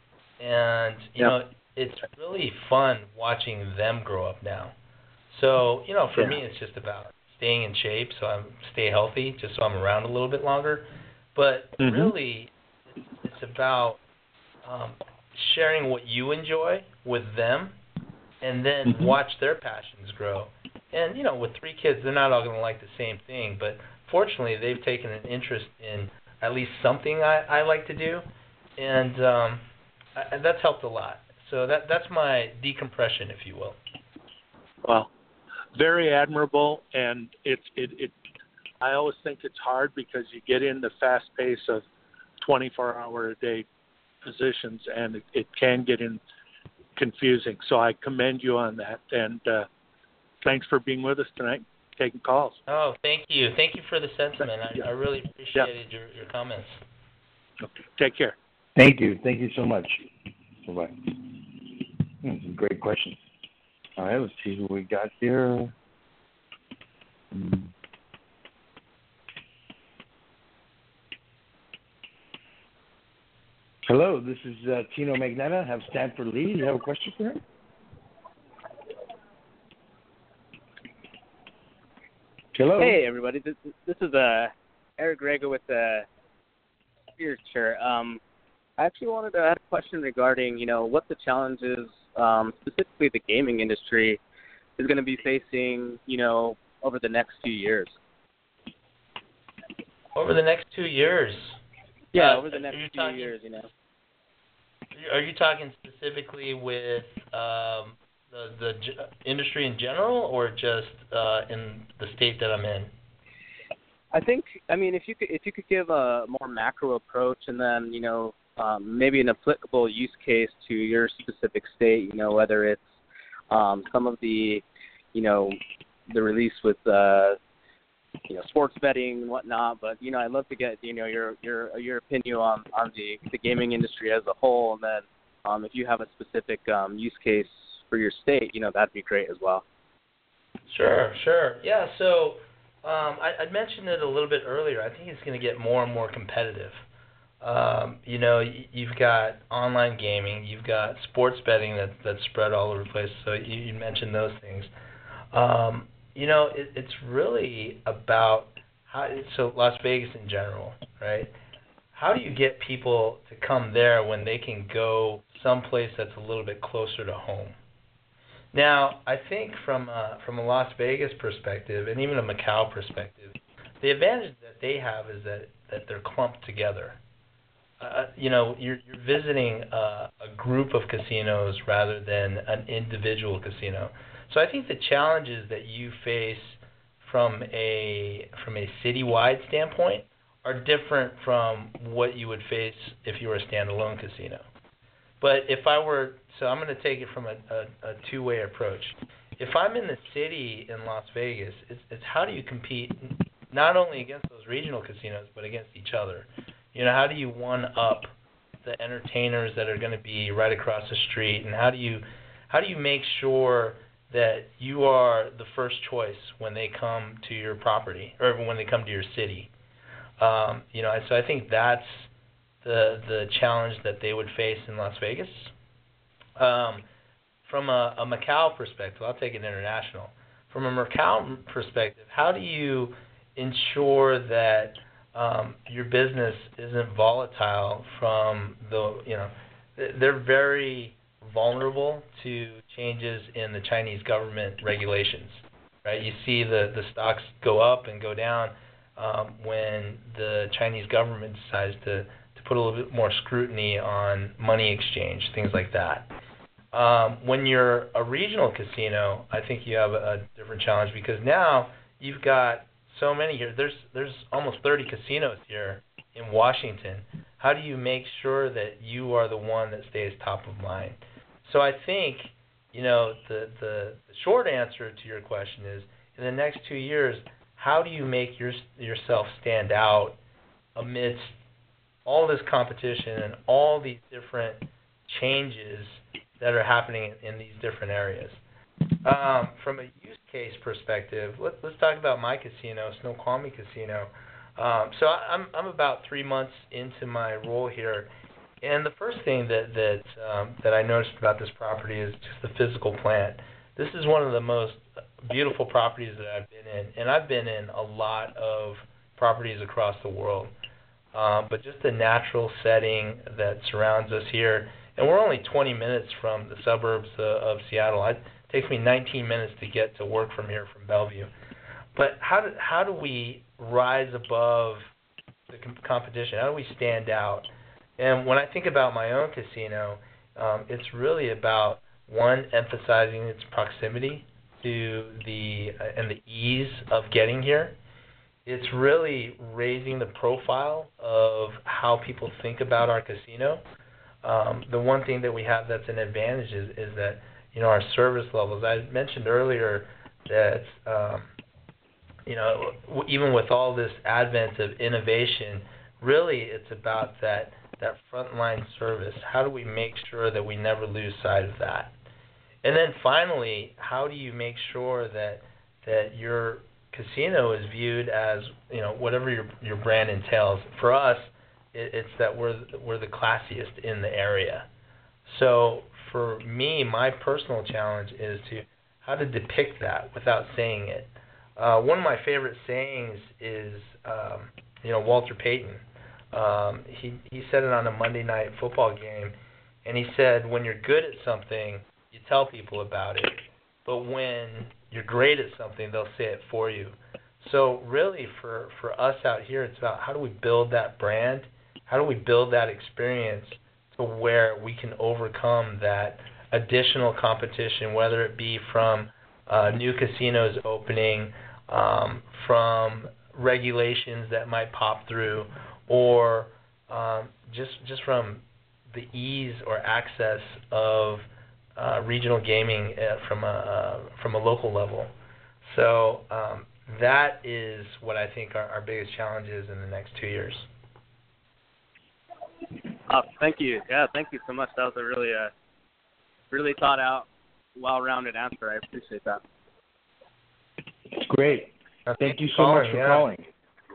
and you yep. know. It's really fun watching them grow up now. So, you know, for yeah. me, it's just about staying in shape so I stay healthy, just so I'm around a little bit longer. But mm-hmm. really, it's about um, sharing what you enjoy with them and then mm-hmm. watch their passions grow. And, you know, with three kids, they're not all going to like the same thing. But fortunately, they've taken an interest in at least something I, I like to do. And um, I, that's helped a lot. So that that's my decompression, if you will. Well, very admirable, and it's it, it. I always think it's hard because you get in the fast pace of twenty-four hour a day positions, and it, it can get in confusing. So I commend you on that, and uh, thanks for being with us tonight, taking calls. Oh, thank you, thank you for the sentiment. I, yeah. I really appreciated yeah. your, your comments. Okay. Take care. Thank you, thank you so much. Bye. Hmm, some great questions. All right, let's see who we got here. Hmm. Hello, this is uh, Tino Magneta. I have Stanford Lee. You have a question for him? Hello. Hey, everybody. This, this is uh, Eric Grego with the uh, Spiriture. Um, I actually wanted to ask a question regarding, you know, what the challenges, um, specifically the gaming industry, is going to be facing, you know, over the next few years. Over the next two years? Yeah, uh, over the next few talking, years, you know. Are you talking specifically with um, the, the g- industry in general, or just uh, in the state that I'm in? I think, I mean, if you could, if you could give a more macro approach, and then, you know, um, maybe an applicable use case to your specific state, you know, whether it's um, some of the, you know, the release with, uh, you know, sports betting and whatnot. But, you know, I'd love to get, you know, your your your opinion on, on the, the gaming industry as a whole, and then um, if you have a specific um, use case for your state, you know, that'd be great as well. Sure, sure. Yeah, so um, I, I mentioned it a little bit earlier. I think it's going to get more and more competitive. Um, you know, y- you've got online gaming, you've got sports betting that that's spread all over the place. So you, you mentioned those things. Um, you know, it, it's really about how. So Las Vegas in general, right? How do you get people to come there when they can go someplace that's a little bit closer to home? Now, I think from a, from a Las Vegas perspective, and even a Macau perspective, the advantage that they have is that, that they're clumped together. Uh, you know, you're, you're visiting a, a group of casinos rather than an individual casino. So I think the challenges that you face from a from a citywide standpoint are different from what you would face if you were a standalone casino. But if I were, so I'm going to take it from a, a, a two-way approach. If I'm in the city in Las Vegas, it's, it's how do you compete not only against those regional casinos, but against each other? You know, how do you one-up the entertainers that are going to be right across the street, and how do you how do you make sure that you are the first choice when they come to your property or when they come to your city? Um, you know, so I think that's the the challenge that they would face in Las Vegas. Um, from a, a Macau perspective, I'll take it international. From a Macau perspective, how do you ensure that um, your business isn't volatile from the, you know, they're very vulnerable to changes in the Chinese government regulations, right? You see the, the stocks go up and go down um, when the Chinese government decides to put a little bit more scrutiny on money exchange, things like that. Um, when you're a regional casino, I think you have a, a different challenge because now you've got so many here. There's there's almost thirty casinos here in Washington. How do you make sure that you are the one that stays top of mind? So I think, you know, the, the, the short answer to your question is, in the next two years, how do you make your, yourself stand out amidst all this competition and all these different changes that are happening in, in these different areas? Um, from a use case perspective, let, let's talk about my casino, Snoqualmie Casino. Um, so I'm I'm about three months into my role here, and the first thing that that um, that I noticed about this property is just the physical plant. This is one of the most beautiful properties that I've been in, and I've been in a lot of properties across the world. Um, but just the natural setting that surrounds us here, and we're only twenty minutes from the suburbs uh, of Seattle. It takes me nineteen minutes to get to work from here from Bellevue. But how do how do we rise above the com- competition? How do we stand out? And when I think about my own casino, um, it's really about one, emphasizing its proximity to the uh, and the ease of getting here. It's really raising the profile of how people think about our casino. Um, the one thing that we have that's an advantage is, is that, you know, our service levels. I mentioned earlier that, um, you know, even with all this advent of innovation, really it's about that, that frontline service. How do we make sure that we never lose sight of that? And then finally, how do you make sure that that your casino is viewed as, you know, whatever your your brand entails? For us, it, it's that we're we're the classiest in the area. So for me, my personal challenge is to how to depict that without saying it. Uh, one of my favorite sayings is, um, you know, Walter Payton. Um, he he said it on a Monday night football game, and he said, when you're good at something, you tell people about it, but when you're great at something, they'll say it for you. So really, for, for us out here, it's about how do we build that brand? How do we build that experience to where we can overcome that additional competition, whether it be from uh, new casinos opening, um, from regulations that might pop through, or um, just just from the ease or access of uh, regional gaming uh, from a uh, from a local level. So um, that is what I think our, our biggest challenge is in the next two years. Uh, thank you. Yeah, thank you so much. That was a really, uh, really thought out, well-rounded answer. I appreciate that. Great. Uh, Thank you so calling, much for yeah. calling.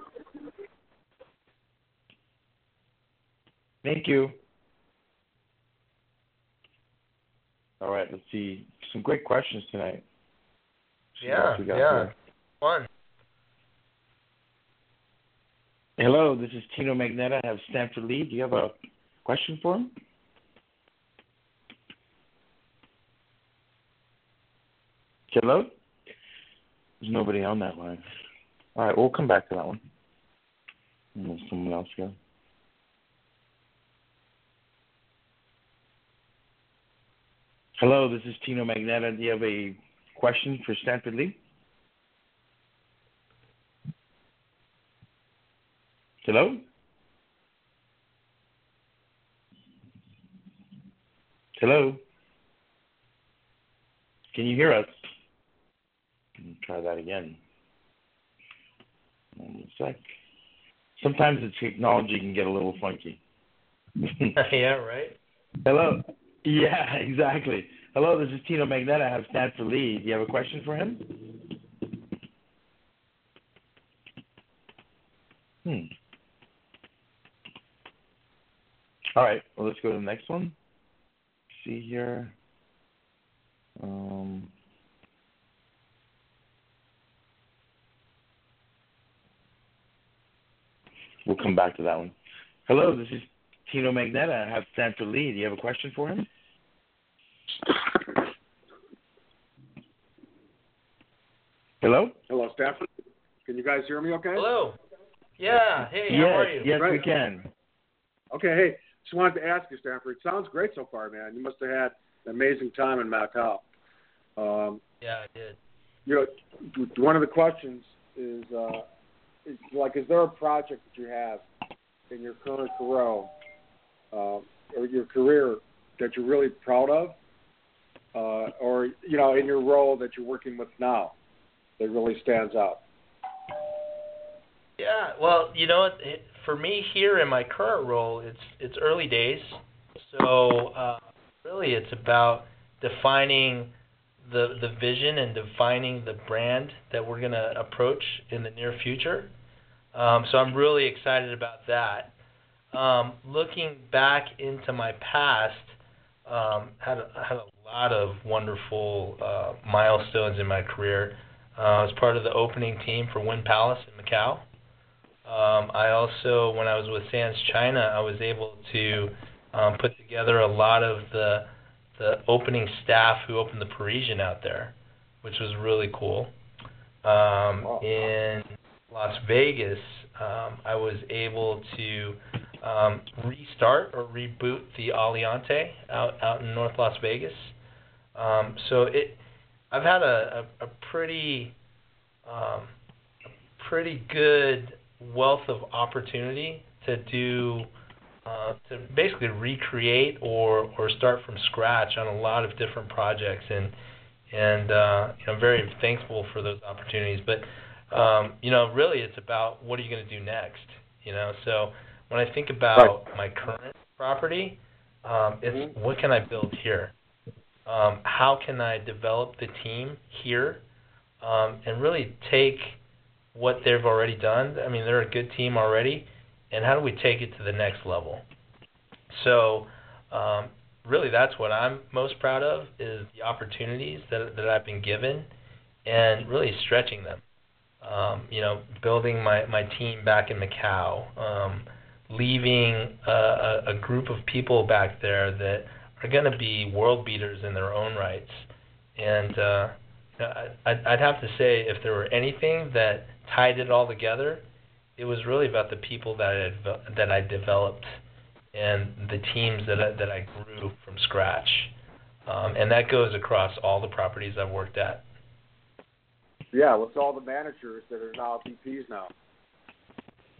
Thank you. All right, let's see. Some great questions tonight. See what Yeah, else we got yeah. here. Fun. Hello, this is Tino Magneta. I have Stanford Lee. Do you have a question for him? Hello? There's nobody on that line. All right, we'll come back to that one. There's someone else here. Hello, this is Tino Magneta. Do you have a question for Stanford Lee? Hello? Hello? Can you hear us? Try that again. One sec. Sometimes the technology can get a little funky. Yeah, right? Hello? Yeah, exactly. Hello, this is Tino Magneta. I have Stanford Lee. Do you have a question for him? Hmm. All right, well, let's go to the next one. See here. Um, we'll come back to that one. Hello, this is Tino Magneta. I have Stanford Lee. Do you have a question for him? Hello? Hello, Stanford. Can you guys hear me okay? Hello. Yeah. Hey, yes, how are you? Yes, Great. we can. Okay, hey, just wanted to ask you, Stanford. It sounds great so far, man. You must have had an amazing time in Macau. Um, Yeah, I did. you know, one of the questions is, uh, is like, is there a project that you have in your current career, uh, or your career that you're really proud of, uh, or you know, in your role that you're working with now, that really stands out? Yeah, well, you know what? It, for me here in my current role, it's it's early days. So uh, really, it's about defining the the vision and defining the brand that we're going to approach in the near future. Um, so I'm really excited about that. Um, looking back into my past, um, had a, had a lot of wonderful uh, milestones in my career. Uh, I was part of the opening team for Wynn Palace in Macau. Um, I also, when I was with Sands China, I was able to um, put together a lot of the the opening staff who opened the Parisian out there, which was really cool. Um, Wow. In Las Vegas, um, I was able to um, restart or reboot the Aliante out out in North Las Vegas. Um, so it, I've had a, a, a pretty um, a pretty good wealth of opportunity to do uh, to basically recreate or, or start from scratch on a lot of different projects, and and uh, you know, I'm very thankful for those opportunities. But um, you know, really, it's about what are you going to do next? You know, so when I think about Right. my current property, um, it's Mm-hmm. what can I build here? Um, how can I develop the team here, um, and really take what they've already done? I mean, they're a good team already, and how do we take it to the next level? So, um, really, that's what I'm most proud of, is the opportunities that that I've been given, and really stretching them. Um, you know, building my, my team back in Macau, um, leaving a, a, a group of people back there that are going to be world beaters in their own rights. And uh, I'd, I'd have to say, if there were anything that tied it all together, it was really about the people that I, that I developed and the teams that I, that I grew from scratch. Um, and that goes across all the properties I've worked at. Yeah, with all the managers that are now V Ps now.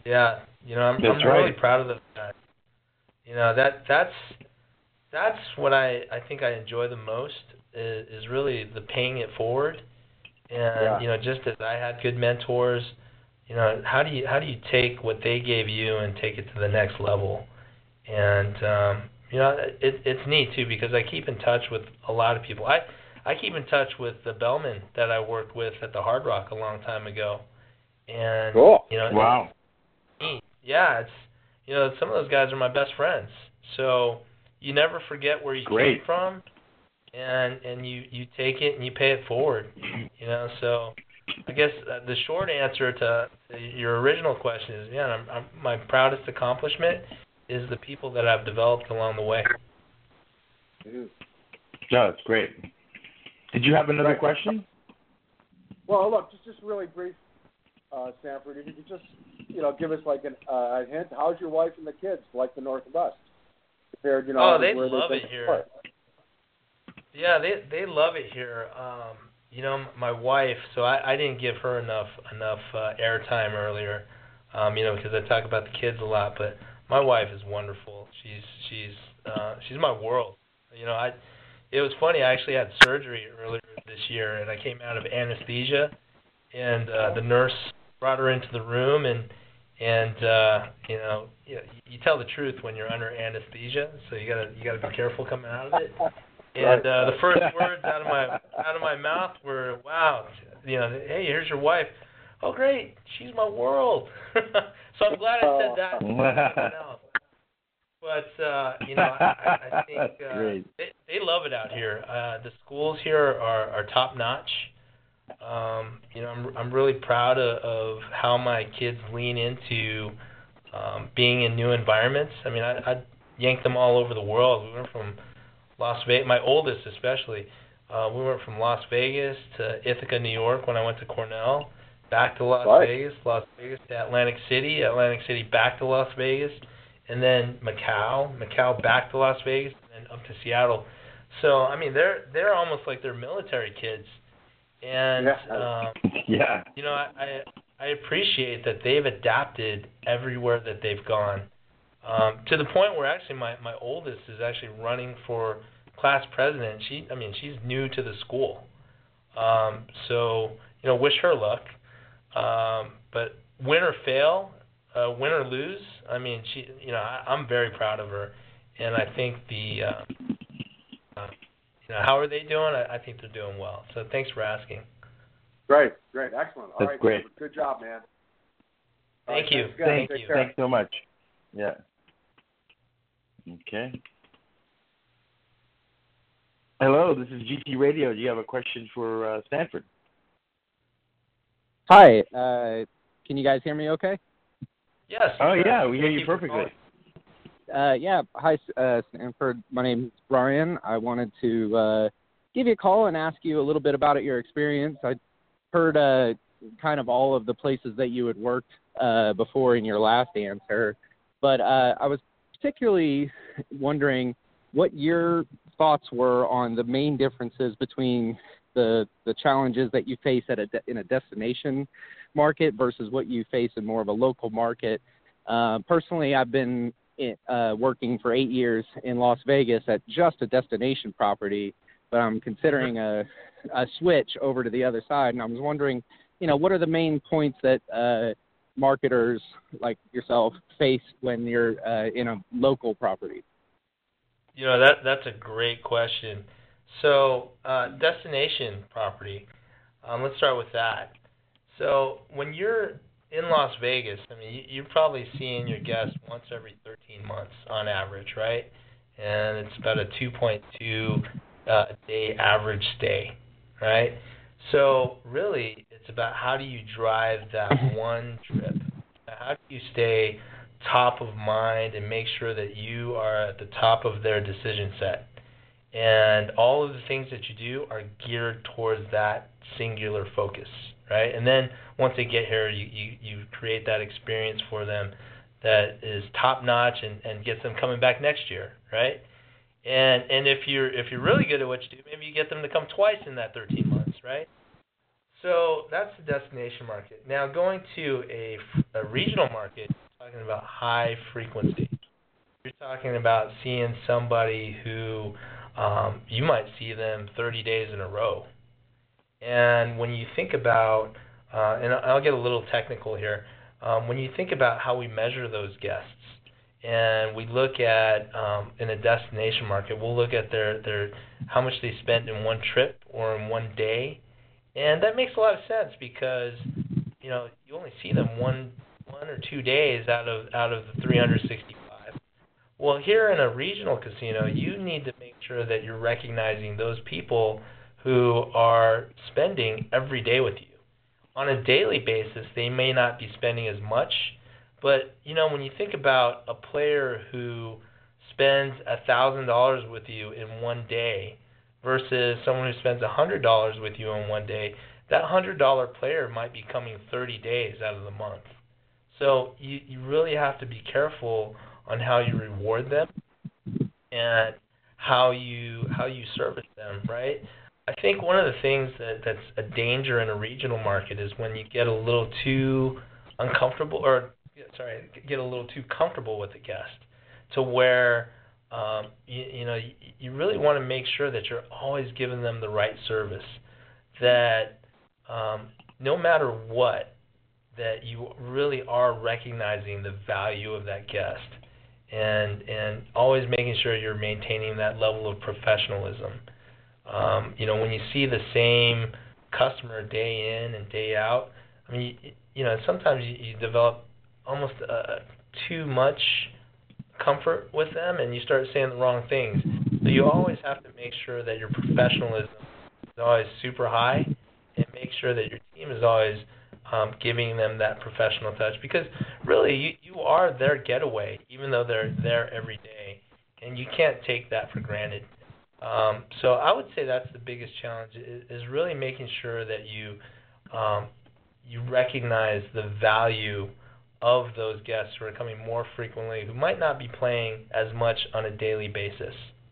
Yeah, you know, I'm, That's I'm right. really proud of those guys. You know, that that's that's what I, I think I enjoy the most is, is really the paying it forward. And Yeah. you know, just as I had good mentors, you know, how do you how do you take what they gave you and take it to the next level? And um, you know, it, it's neat too because I keep in touch with a lot of people. I I keep in touch with the bellman that I worked with at the Hard Rock a long time ago. And Cool. you know, Wow. it's neat. Yeah, it's you know, some of those guys are my best friends. So you never forget where you Great. came from, and and you, you take it and you pay it forward. You know, so I guess uh, the short answer to, to your original question is, yeah, I'm, I'm, my proudest accomplishment is the people that I've developed along the way. Mm-hmm. No, that's great. Did you have another Right. question? Well, look, just just really brief, uh, Sanford. If you could just, you know, give us like an, uh, a hint. How's your wife and the kids like the Northwest compared, you know? Oh, to they where love they've it been here. before? Yeah, they they love it here. Um, you know, my wife. So I, I didn't give her enough enough uh, airtime earlier. Um, you know, because I talk about the kids a lot. But my wife is wonderful. She's she's uh, she's my world. You know, I. It was funny. I actually had surgery earlier this year, and I came out of anesthesia, and uh, the nurse brought her into the room, and and uh, you know, you, you tell the truth when you're under anesthesia, so you gotta you gotta be careful coming out of it. And uh, the first words out of my out of my mouth were, "Wow, you know, hey, here's your wife. Oh, great, she's my world." So I'm glad I said that. No. But uh, you know, I, I think uh, they, they love it out here. Uh, the schools here are, are top notch. Um, you know, I'm I'm really proud of, of how my kids lean into um, being in new environments. I mean, I, I yanked them all over the world. We went from Las Vegas, my oldest especially. Uh, we went from Las Vegas to Ithaca, New York when I went to Cornell, back to Las Right. Vegas, Las Vegas to Atlantic City, Atlantic City back to Las Vegas, and then Macau, Macau back to Las Vegas, and then up to Seattle. So I mean, they're they're almost like they're military kids, and Yeah. um, Yeah. you know, I I appreciate that they've adapted everywhere that they've gone, um, to the point where actually my my oldest is actually running for class president. She I mean she's new to the school, um, so you know, wish her luck, um, but win or fail. Uh, win or lose, I mean, she, you know, I, I'm very proud of her, and I think the, uh, uh, you know, how are they doing? I, I think they're doing well. So thanks for asking. Great, great, excellent. All That's right, great. Good job, man. All Thank right, you. thanks again. Thank Take you. care. Thanks so much. Yeah. Okay. Hello, this is G T Radio. Do you have a question for uh, Stanford? Hi, uh, can you guys hear me okay? Yes. Oh, sure. yeah, we hear Thank you you for perfectly. calling. Uh, yeah, hi, uh, Stanford. My name's Brian. I wanted to uh, give you a call and ask you a little bit about your experience. I heard uh, kind of all of the places that you had worked uh, before in your last answer, but uh, I was particularly wondering what your thoughts were on the main differences between the the challenges that you face at a de- in a destination market versus what you face in more of a local market. Uh, personally, I've been in, uh, working for eight years in Las Vegas at just a destination property, but I'm considering a, a switch over to the other side, and I was wondering, you know, what are the main points that uh, marketers like yourself face when you're uh, in a local property? You know, that that's a great question. So, uh, destination property, um, let's start with that. So, when you're in Las Vegas, I mean, you, you're probably seeing your guests once every thirteen months on average, right? And it's about a two point two uh, day average stay, right? So, really, it's about how do you drive that one trip? How do you stay top of mind and make sure that you are at the top of their decision set? And all of the things that you do are geared towards that singular focus, right? And then once they get here, you, you, you create that experience for them that is top notch and, and gets them coming back next year, right? And and if you're if you're really good at what you do, maybe you get them to come twice in that thirteen months, right? So that's the destination market. Now going to a, a regional market, you're talking about high frequency. You're talking about seeing somebody who um, you might see them thirty days in a row. And when you think about, uh, and I'll get a little technical here, um, when you think about how we measure those guests, and we look at um, in a destination market, we'll look at their, their how much they spent in one trip or in one day, and that makes a lot of sense because you know you only see them one one or two days out of out of the three hundred sixty-five. Well, here in a regional casino, you need to make sure that you're recognizing those people who are spending every day with you. On a daily basis, they may not be spending as much, but you know when you think about a player who spends a thousand dollars with you in one day versus someone who spends a hundred dollars with you in one day, that hundred dollar player might be coming thirty days out of the month. So you you really have to be careful on how you reward them and how you how you service them, right? I think one of the things that, that's a danger in a regional market is when you get a little too uncomfortable, or sorry, get a little too comfortable with the guest, to where um, you, you know you, you really want to make sure that you're always giving them the right service. That um, no matter what, that you really are recognizing the value of that guest, and and always making sure you're maintaining that level of professionalism. Um, you know, when you see the same customer day in and day out, I mean, you, you know, sometimes you, you develop almost uh, too much comfort with them, and you start saying the wrong things. So you always have to make sure that your professionalism is always super high, and make sure that your team is always um, giving them that professional touch. Because really, you, you are their getaway, even though they're there every day, and you can't take that for granted. Um, so I would say that's the biggest challenge, is, is really making sure that you um, you recognize the value of those guests who are coming more frequently, who might not be playing as much on a daily basis.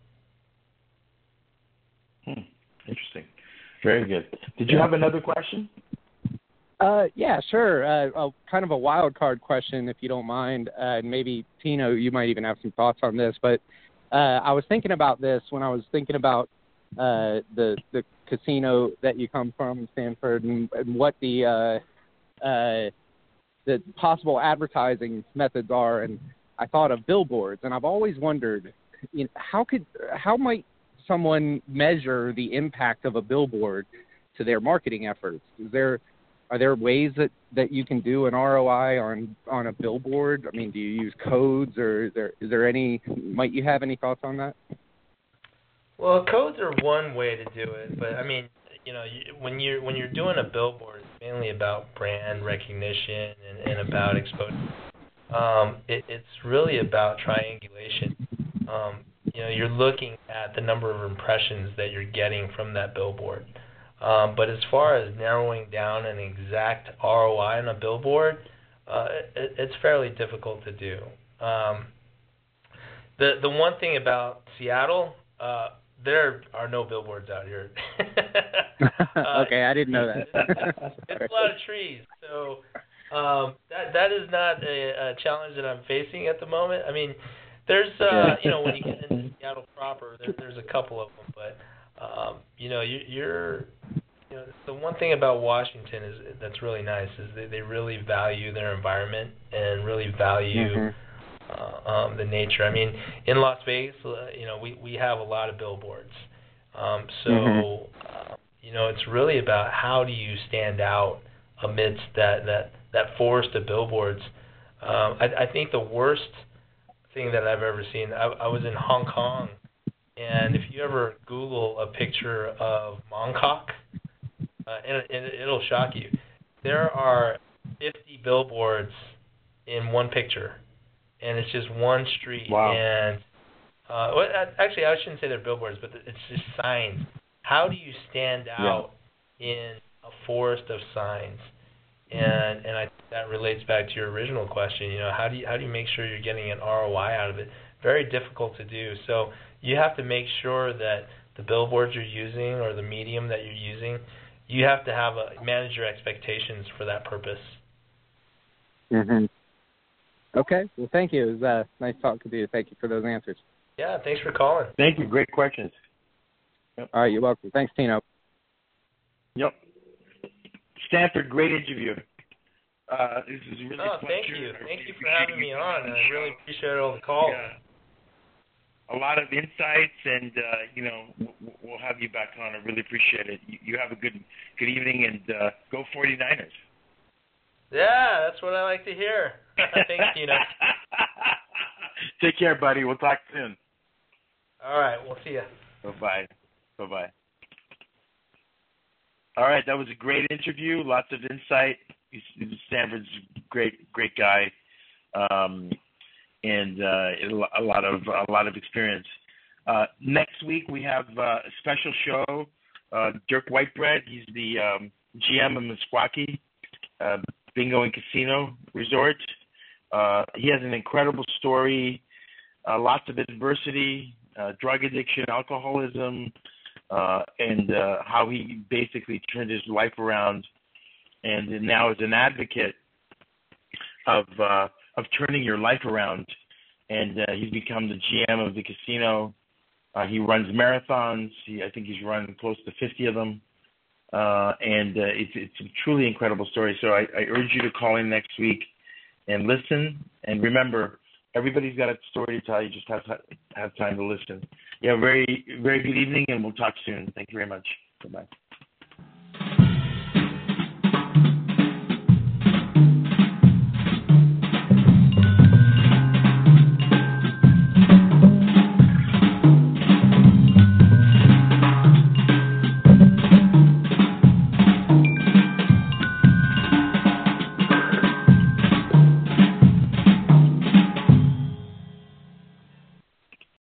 Hmm. Interesting. Very good. Did you have another question? Uh, yeah, sure. Uh, a, kind of a wild card question, if you don't mind. Uh, maybe, Tino, you might even have some thoughts on this, but Uh, I was thinking about this when I was thinking about uh, the the casino that you come from, Stanford, and, and what the uh, uh, the possible advertising methods are. And I thought of billboards, and I've always wondered, you know, how could how might someone measure the impact of a billboard to their marketing efforts? Is there Are there ways that, that you can do an R O I on, on a billboard? I mean, do you use codes, or is there is there any? Might you have any thoughts on that? Well, codes are one way to do it, but I mean, you know, you, when you're when you're doing a billboard, it's mainly about brand recognition and, and about exposure. Um, it, it's really about triangulation. Um, you know, you're looking at the number of impressions that you're getting from that billboard. Um, but as far as narrowing down an exact R O I on a billboard, uh, it, it's fairly difficult to do. Um, the the one thing about Seattle, uh, there are no billboards out here. uh, okay, I didn't know that. it's, it's a lot of trees, so um, that that is not a, a challenge that I'm facing at the moment. I mean, there's uh, yeah. you know, when you get into Seattle proper, there, there's a couple of them, but Um, you know, you, you're, you know, the one thing about Washington is that's really nice is they, they really value their environment and really value mm-hmm. uh, um, the nature. I mean, in Las Vegas, uh, you know, we, we have a lot of billboards. Um, so, mm-hmm. uh, you know, it's really about how do you stand out amidst that, that, that forest of billboards. Um, I, I think the worst thing that I've ever seen, I, I was in Hong Kong. And if you ever Google a picture of Mongkok, uh, and, and it'll shock you. There are fifty billboards in one picture, and it's just one street. Wow. And uh, well, actually, I shouldn't say they're billboards, but it's just signs. How do you stand out yeah. in a forest of signs? And and I think that relates back to your original question. You know, how do you how do you make sure you're getting an R O I out of it? Very difficult to do. So you have to make sure that the billboards you're using or the medium that you're using you have to have a manage your expectations for that purpose. Mhm. Okay. Well, thank you. It was uh, nice talking to you. Thank you for those answers. Yeah, thanks for calling. Thank you. Great questions. Yep. All right. You're welcome. Thanks, Tino. Yep. Stanford, great interview. Uh, this is really Oh, fun. thank you. Thank you for having me on. I really appreciate all the calls. Yeah. A lot of insights, and uh, you know, we'll have you back on. I really appreciate it. You have a good good evening, and uh, go forty-niners. Yeah, that's what I like to hear. Thanks, Tino. Take care, buddy. We'll talk soon. All right, we'll see you. Bye-bye. Bye-bye. All right, that was a great interview. Lots of insight. He's, Stanford's a great, great guy, um, and uh, a lot of a lot of experience. Uh, next week we have uh, a special show. Uh, Dirk Whitebread. He's the um, G M of Meskwaki uh, Bingo and Casino Resort. Uh, he has an incredible story. Uh, lots of adversity, uh, drug addiction, alcoholism, uh, and uh, how he basically turned his life around, and now is an advocate of uh, of turning your life around. And uh, he's become the G M of the casino. Uh, he runs marathons. He, I think he's run close to fifty of them. Uh, and uh, it's it's a truly incredible story. So I, I urge you to call in next week and listen. And remember, everybody's got a story to tell. You just have to have time to listen. Yeah, very very good evening, and we'll talk soon. Thank you very much. Bye-bye.